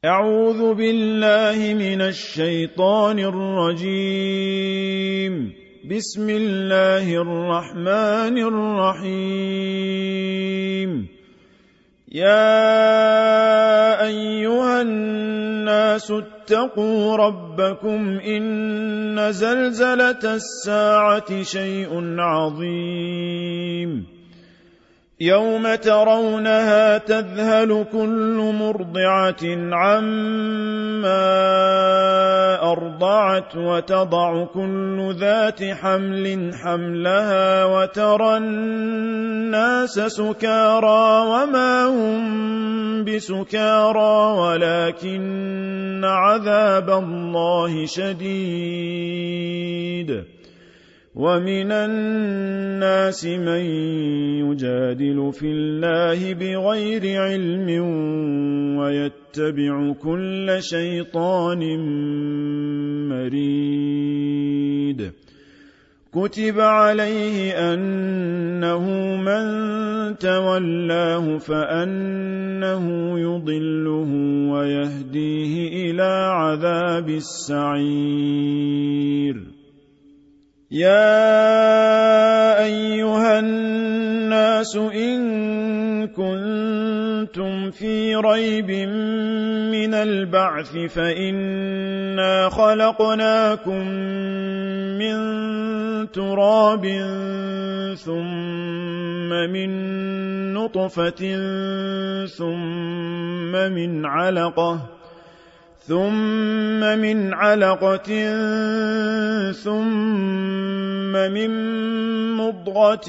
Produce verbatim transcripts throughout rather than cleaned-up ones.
أعوذ بالله من الشيطان الرجيم. بسم الله الرحمن الرحيم. يا أيها الناس اتقوا ربكم إن زلزلة الساعة شيء عظيم يوم ترونها تذهل كل مرضعة عما أرضعت وتضع كل ذات حمل حملها وترى الناس سكارى وما هم بسكارى ولكن عذاب الله شديد. ومن الناس من يجادل في الله بغير علم ويتبع كل شيطان مريد. كتب عليه أنه من تولاه فأنه يضله ويهديه إلى عذاب السعير. يا أيها الناس إن كنتم في ريب من البعث فإنا خلقناكم من تراب ثم من نطفة ثم من علقة ثم من علقة ثم من مضغة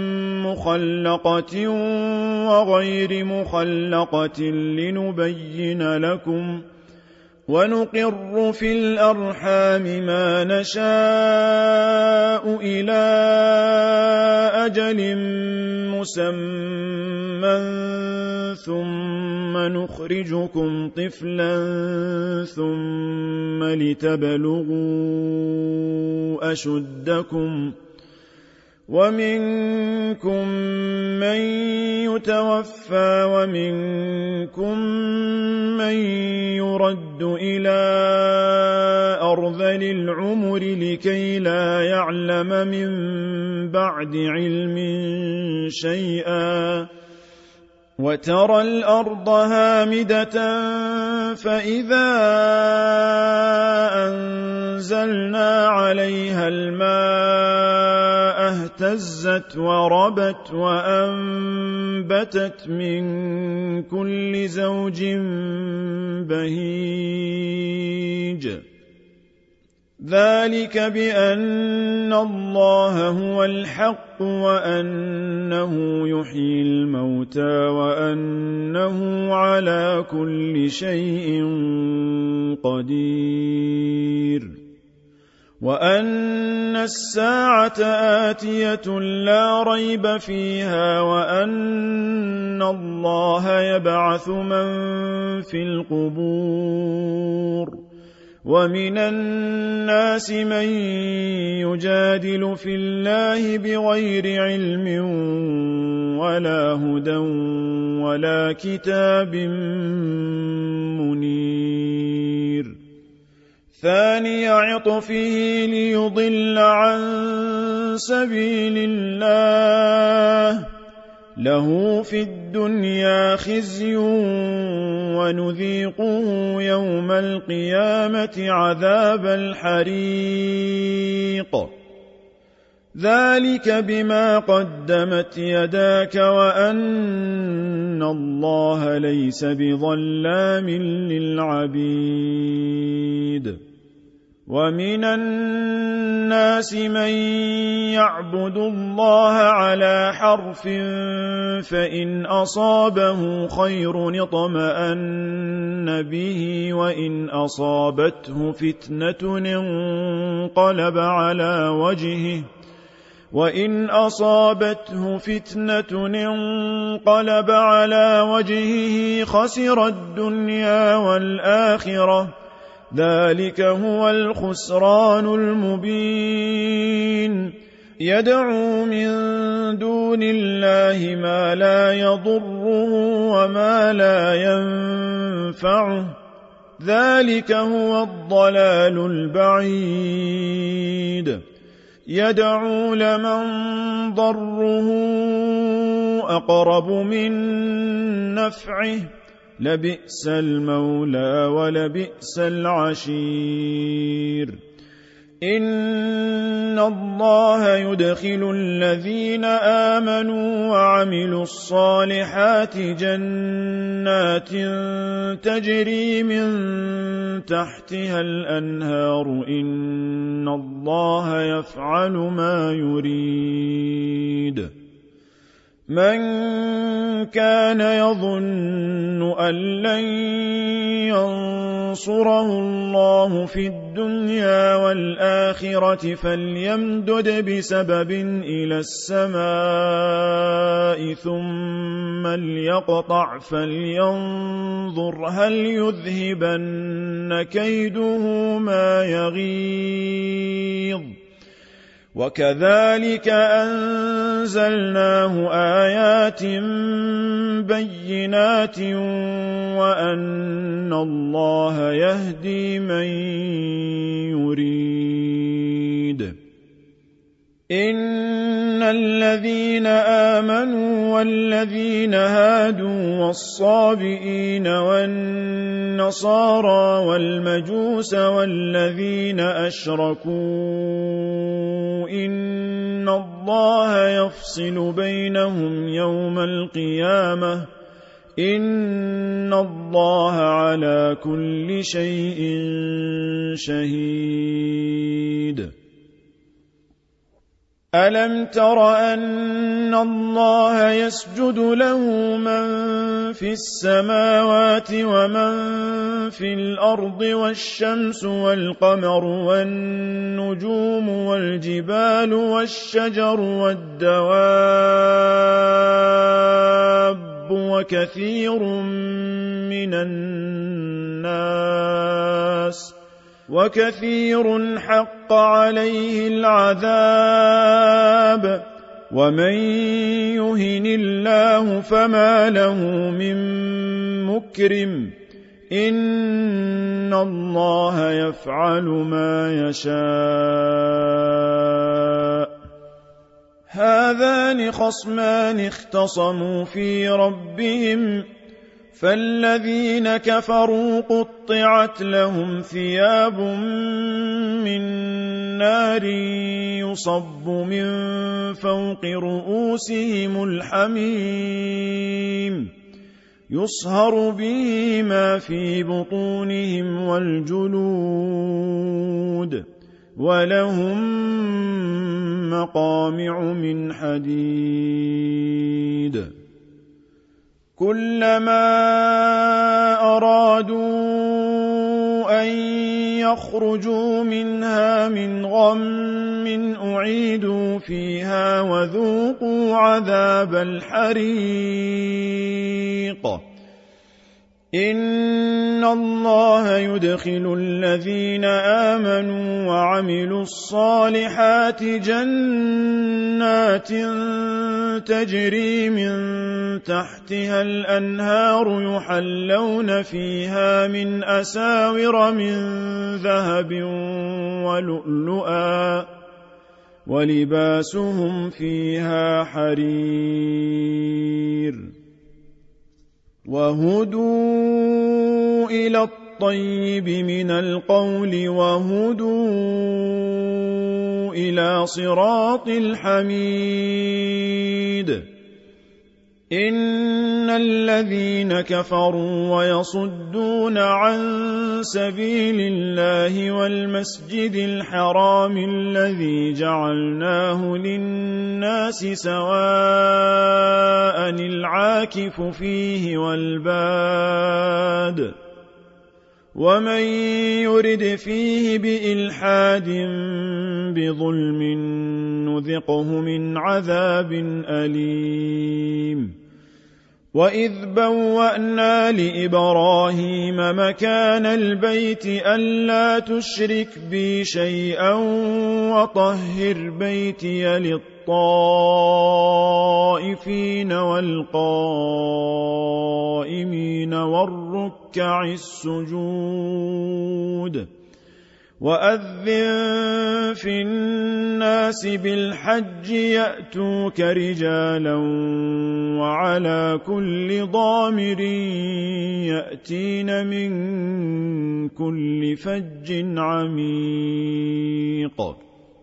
مخلقة وغير مخلقة لنبين لكم ونقر في الأرحام ما نشاء إلى أجل مسمى ثم نخرجكم طفلا ثم لتبلغوا أشدكم ومنكم من يتوفى ومنكم من يرد إلى أرذل العمر لكي لا يعلم من بعد علم شيئا. وترى الأرض هامدة فإذا أنزلنا عليها الماء اهتزت وربت وأنبتت من كل زوج بهيج. ذلك بأن الله هو الحق وأنه يحيي الموتى وأنه على كل شيء قدير. وأن الساعة آتية لا ريب فيها وأن الله يبعث من في القبور. ومن الناس من يجادل في الله بغير علم ولا هدى ولا كتاب منير. ثاني عطفه ليضل عن سبيل الله له في الدنيا خزي ونذيقه يوم القيامة عذاب الحريق. ذلك بما قدمت يداك وأن الله ليس بظلام للعبيد. ومن الناس من يعبد الله على حرف فإن أصابه خير اطمأن به وإن أصابته فتنة انقلب على وجهه وإن أصابته فتنة انقلب على وجهه خسر الدنيا والآخرة. ذلك هو الخسران المبين. يدعو من دون الله ما لا يضره وما لا ينفعه ذلك هو الضلال البعيد يدعو لمن ضره أقرب من نفعه لبئس المولى ولبئس العشير إن الله يدخل الذين آمنوا وعملوا الصالحات جنات تجري من تحتها الأنهار إن الله يفعل ما يريد من كان يظن أن لن ينصره الله في الدنيا والآخرة فليمدد بسبب إلى السماء ثم ليقطع فلينظر هل يذهبن كيده ما يغيظ وكذلك أنزلناه آيات بينات وأن الله يهدي من يريد إن الذين آمنوا والذين هادوا والصابئين والنصارى والمجوس والذين أشركوا إن الله يفصل بينهم يوم القيامة إن الله على كل شيء شهيد ألم تر أن الله يسجد له من في السماوات ومن في الأرض والشمس والقمر والنجوم والجبال والشجر والدواب وكثير من الناس وكثير حق عليه العذاب ومن يهن الله فما له من مكرم إن الله يفعل ما يشاء هذان خصمان اختصموا في ربهم فالذين كفروا قطعت لهم ثياب من نار يصب من فوق رؤوسهم الحميم يصهر به ما في بطونهم والجلود ولهم مقامع من حديد كلما أرادوا أن يخرجوا منها من غم أعيدوا فيها وذوقوا عذاب الحريق إن الله يدخل الذين آمنوا وعملوا الصالحات جنات تجري من تحتها الأنهار يحلون فيها من أساور من ذهب ولؤلؤا ولباسهم فيها حرير وهدوا إلى الطيب من القول وهدوا إلى صراط الحميد إن الذين كفروا ويصدون عن سبيل الله والمسجد الحرام الذي جعلناه للناس سواء العاكف فيه والباد ومن يرد فيه بإلحاد بظلم نذقه من عذاب أليم وإذ بوأنا لإبراهيم مكان البيت ألا تشرك بي شيئا وطهر بيتي للطائفين الطائفين والقائمين والركع السجود وأذن في الناس بالحج يأتوك رجالا وعلى كل ضامر يأتين من كل فج عميق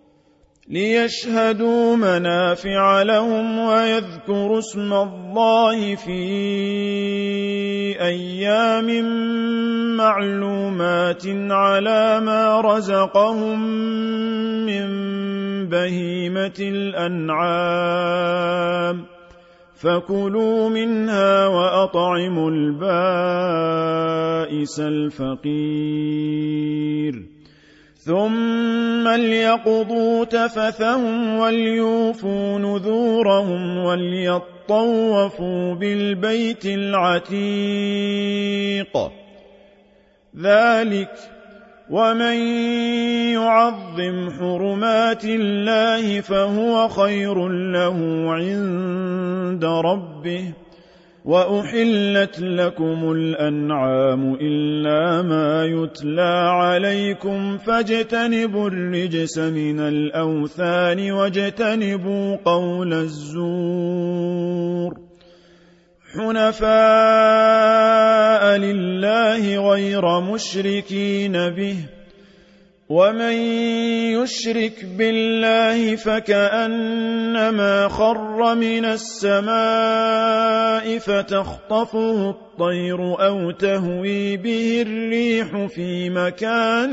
ليشهدوا منافع لهم ويذكروا اسم الله في أيام معلومات على ما رزقهم من بهيمة الأنعام فكلوا منها وأطعموا البائس الفقير ثم ليقضوا تفثهم وليوفوا نذورهم وليطوفوا بالبيت العتيق ذلك ومن يعظم حرمات الله فهو خير له عند ربه وأحلت لكم الأنعام إلا ما يتلى عليكم فاجتنبوا الرجس من الأوثان واجتنبوا قول الزور حنفاء لله غير مشركين به ومن يشرك بالله فكأنما خر من السماء فتخطفه الطير أو تهوي به الريح في مكان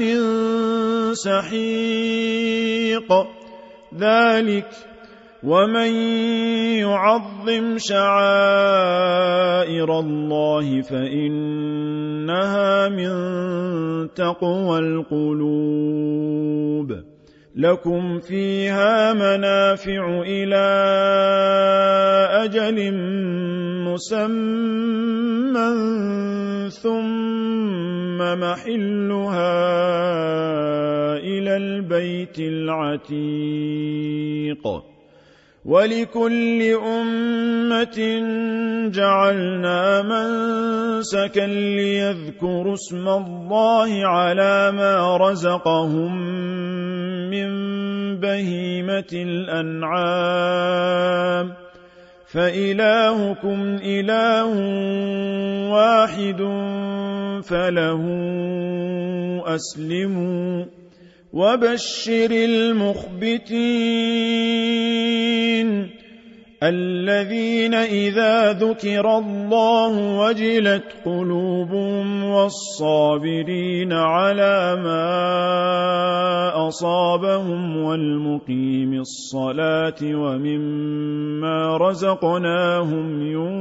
سحيق ذلك ومن يعظم شعائر الله فإنها من تقوى القلوب لكم فيها منافع إلى أجل مسمى ثم محلها إلى البيت العتيق ولكل أمة جعلنا منسكا ليذكروا اسم الله على ما رزقهم من بهيمة الأنعام فإلهكم إله واحد فله أسلموا وبشر المخبتين الذين إذا ذكر الله وجلت قلوبهم والصابرين على ما أصابهم والمقيم الصلاة ومما رزقناهم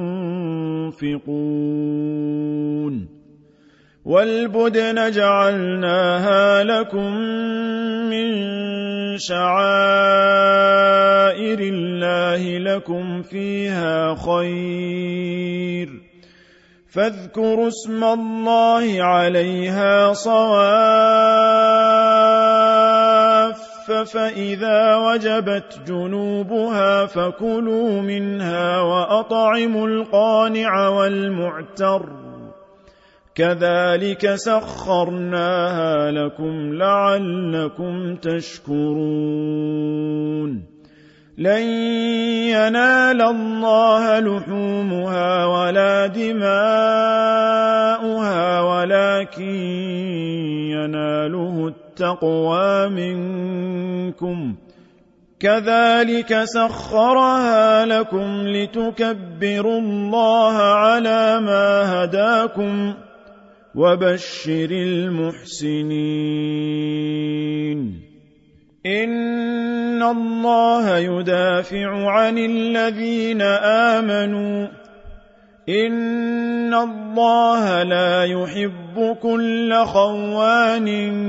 ينفقون والبدن جعلناها لكم من شعائر الله لكم فيها خير فاذكروا اسم الله عليها صواف فإذا وجبت جنوبها فكلوا منها وأطعموا القانع والمعتر كذلك سخرناها لكم لعلكم تشكرون لن ينال الله لحومها ولا دماؤها ولكن يناله التقوى منكم كذلك سخرها لكم لتكبروا الله على ما هداكم وبشر المحسنين إن الله يدافع عن الذين آمنوا إن الله لا يحب كل خوان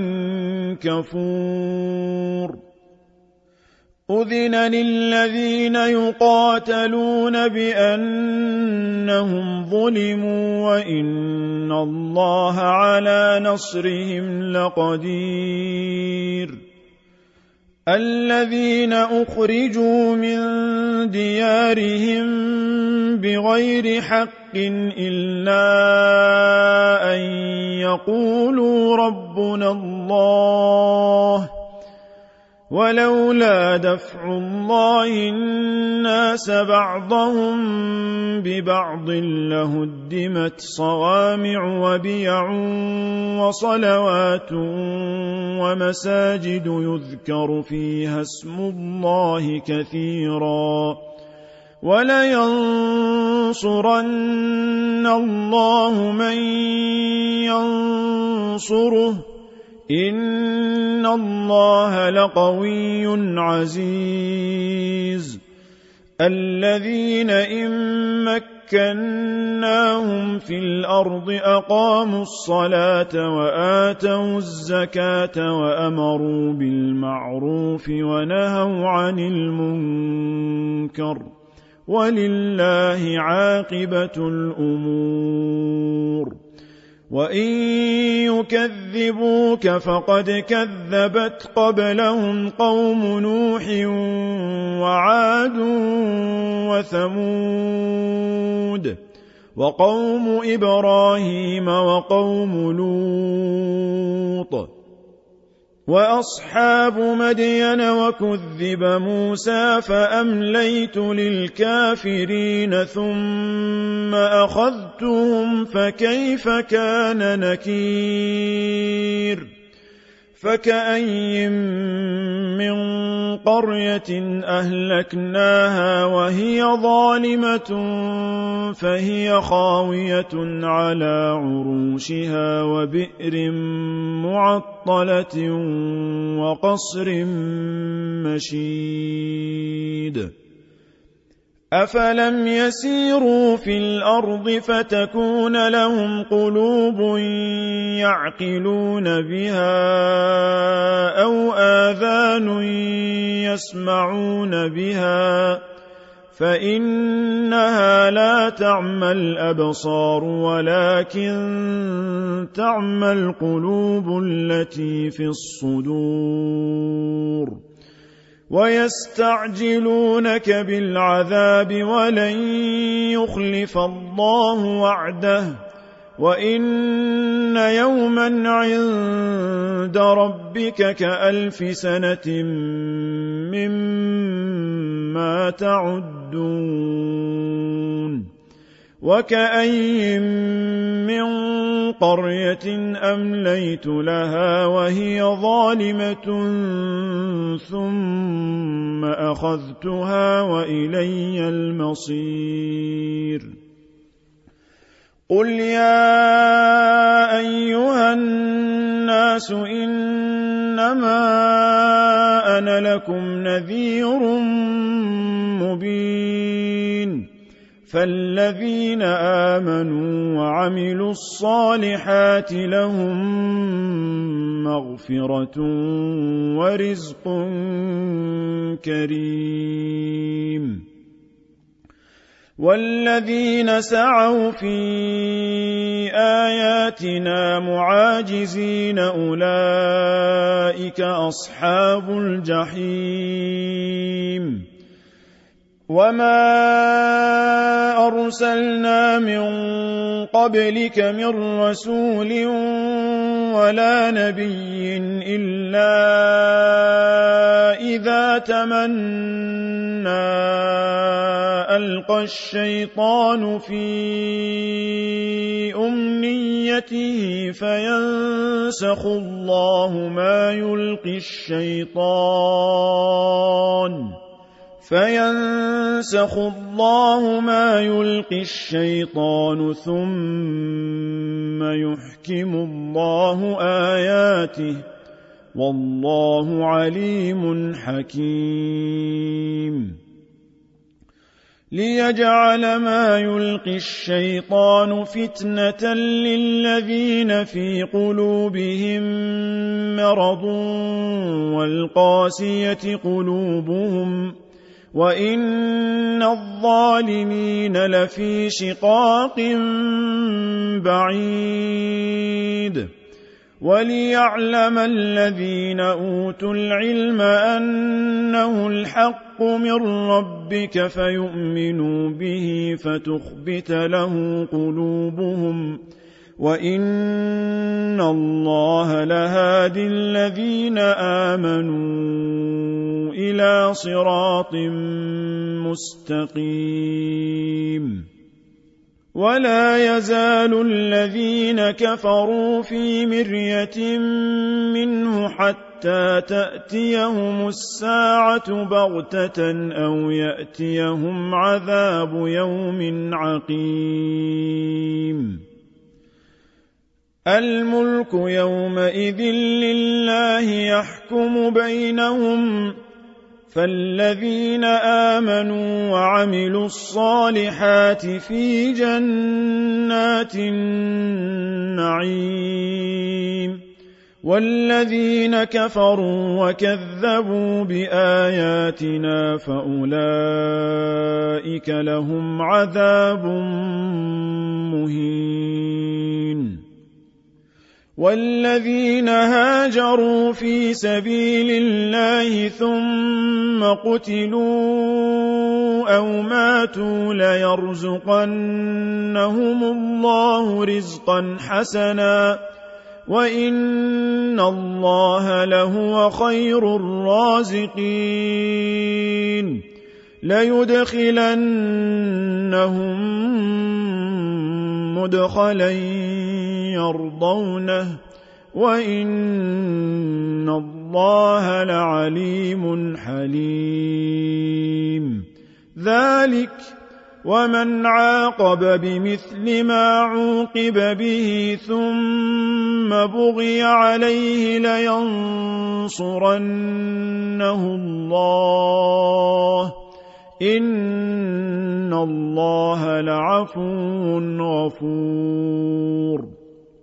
كفور أذن للذين يقاتلون بأنهم ظلموا وإن الله على نصرهم لقدير الذين أخرجوا من ديارهم بغير حق إلا أن يقولوا ربنا الله ولولا دفع الله الناس بعضهم ببعض لهدمت صوامع وبيع وصلوات ومساجد يذكر فيها اسم الله كثيرا ولينصرن الله من ينصره إن الله لقوي عزيز الذين إن مكناهم في الأرض أقاموا الصلاة وآتوا الزكاة وأمروا بالمعروف ونهوا عن المنكر ولله عاقبة الأمور وإن يكذبوك فقد كذبت قبلهم قوم نوح وعاد وثمود وقوم إبراهيم وقوم لوط وأصحاب مدين وكذب موسى فأمليت للكافرين ثم أخذتهم فكيف كان نكير فكأين من قرية أهلكناها وهي ظالمة فهي خاوية على عروشها وبئر معطلة وقصر مشيد أفلم يسيروا في الأرض فتكون لهم قلوب يعقلون بها أو آذان يسمعون بها فإنها لا تعمى الأبصار ولكن تعمى القلوب التي في الصدور ويستعجلونك بالعذاب ولن يخلف الله وعده وإن يوما عند ربك كألف سنة مما تعدون وكأين من قرية أمليت لها وهي ظالمة ثم أخذتها وإلي المصير قل يا أيها الناس إنما أنا لكم نذير مبين فالذين آمنوا وعملوا الصالحات لهم مغفرة ورزق كريم والذين سعوا في آياتنا معاجزين أولئك أصحاب الجحيم وما أرسلنا من قبلك من رسول ولا نبي إلا إذا تمنى ألقى الشيطان في أمنيته فينسخ الله ما يلقي الشيطان فينسخ الله ما يلقي الشيطان ثم يحكم الله آياته والله عليم حكيم ليجعل ما يلقي الشيطان فتنة للذين في قلوبهم مرض والقاسية قلوبهم وإن الظالمين لفي شقاق بعيد وليعلم الذين أوتوا العلم أنه الحق من ربك فيؤمنوا به فتخبت له قلوبهم وإن الله لهادي الذين آمنوا إلى صراط مستقيم ولا يزال الذين كفروا في مرية منه حتى تأتيهم الساعة بغتة أو يأتيهم عذاب يوم عقيم الملك يومئذ لله يحكم بينهم فالذين آمنوا وعملوا الصالحات في جنات النعيم والذين كفروا وكذبوا بآياتنا فأولئك لهم عذاب مهين والذين هاجروا في سبيل الله ثم قتلوا أو ماتوا ليرزقنهم الله رزقا حسنا وإن الله لهو خير الرازقين ليدخلنهم مدخلا يرضونه وإن الله لعليم حليم ذلك ومن عاقب بمثل ما عوقب به ثم بغي عليه لينصرنه الله إن الله لعفو غفور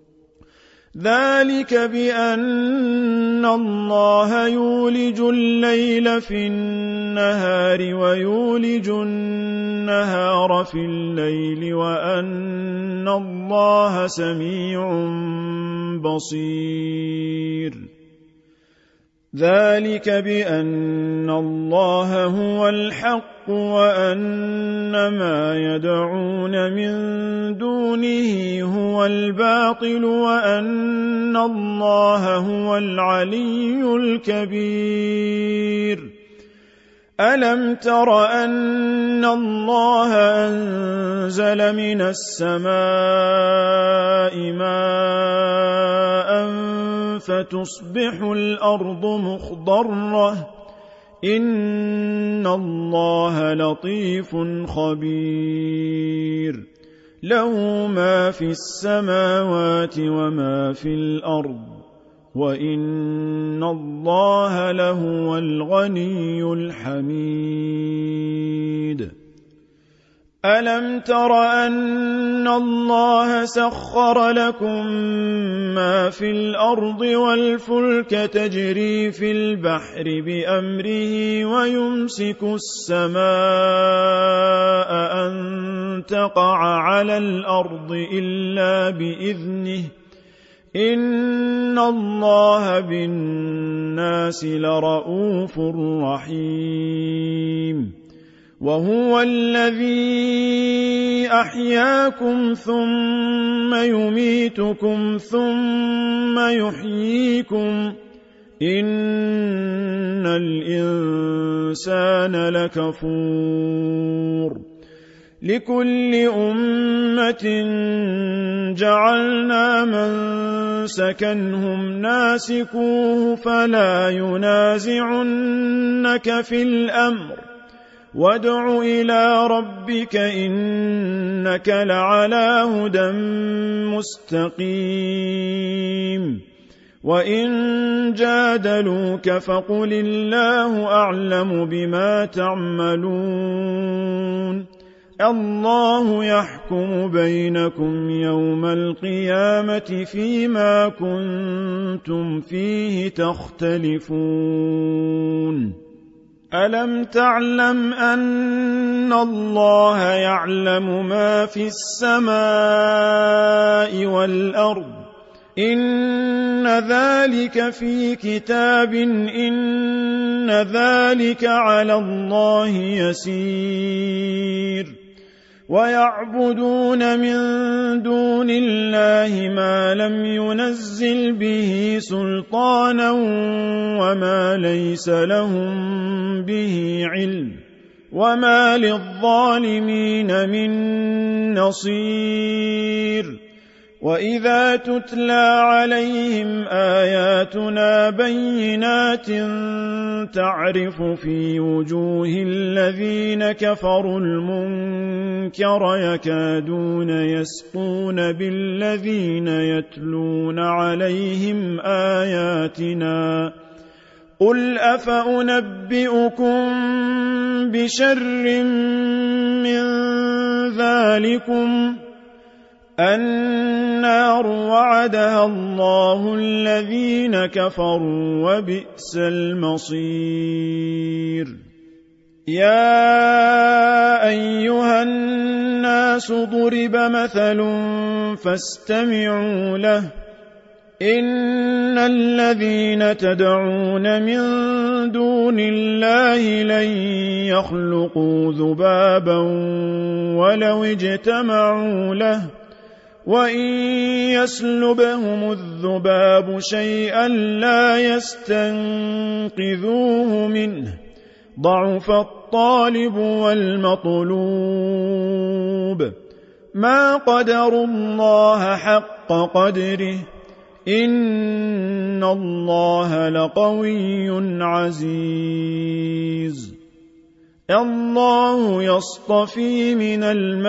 ذلك بأن الله يولج الليل في النهار ويولج النهار في الليل وأن الله سميع بصير ذلك بأن الله هو الحق وأن ما يدعون من دونه هو الباطل وأن الله هو العلي الكبير ألم تر أن الله أنزل من السماء ماء فتصبح الأرض مخضرة إن الله لطيف خبير له ما في السماوات وما في الأرض وإن الله لهو الغني الحميد ألم تر أن الله سخر لكم ما في الأرض والفلك تجري في البحر بأمره ويمسك السماء أن تقع على الأرض إلا بإذنه إن الله بالناس لرءوف رحيم وهو الذي أحياكم ثم يميتكم ثم يحييكم إن الإنسان لكفور لكل أمة جعلنا منسكا هم ناسكوه فلا ينازعنك في الأمر وادع إلى ربك إنك لعلى هدى مستقيم وإن جادلوك فقل الله أعلم بما تعملون الله يحكم بينكم يوم القيامة فيما كنتم فيه تختلفون ألم تعلم أن الله يعلم ما في السماء والأرض إن ذلك في كتاب إن ذلك على الله يسير ويعبدون من دون الله ما لم ينزل به سلطانا وما ليس لهم به علم وما للظالمين من نصير وإذا تتلى عليهم آياتنا بينات تعرف في وجوه الذين كفروا المنكر يكادون يسقون بالذين يتلون عليهم آياتنا قل أفأنبئكم بشر من ذلكم النار وعدها الله الذين كفروا وبئس المصير يا أيها الناس ضرب مثل فاستمعوا له إن الذين تدعون من دون الله لن يخلقوا ذبابا ولو اجتمعوا له وإن يسلبهم الذباب شيئا لا يستنقذوه منه ضعف الطالب والمطلوب ما قدروا الله حق قدره إن الله لقوي عزيز الله يصطفي من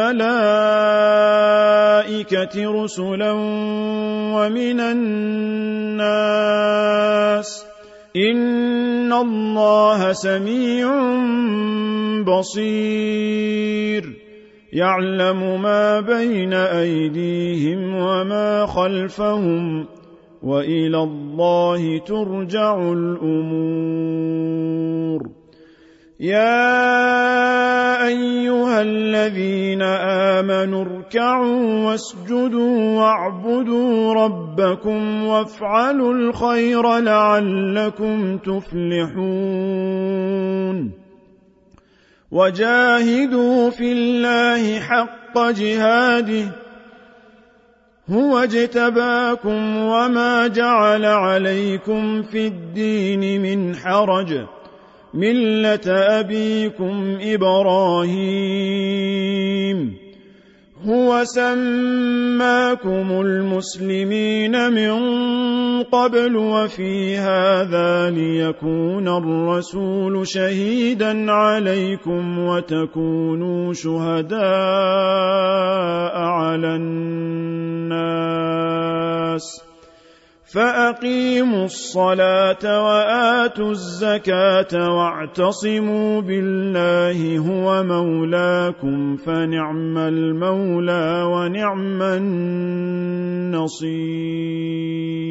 الملائكة رسلا ومن الناس إن الله سميع بصير يعلم ما بين أيديهم وما خلفهم وإلى الله ترجع الأمور يا أيها الذين آمنوا اركعوا واسجدوا واعبدوا ربكم وافعلوا الخير لعلكم تفلحون وجاهدوا في الله حق جهاده هو اجتباكم وما جعل عليكم في الدين من حرج ملة أبيكم إبراهيم هو سماكم المسلمين من قبل وفي هذا ليكون الرسول شهيدا عليكم وتكونوا شهداء على الناس فأقيموا الصلاة وآتوا الزكاة واعتصموا بالله هو مولاكم فنعم المولى ونعم النصير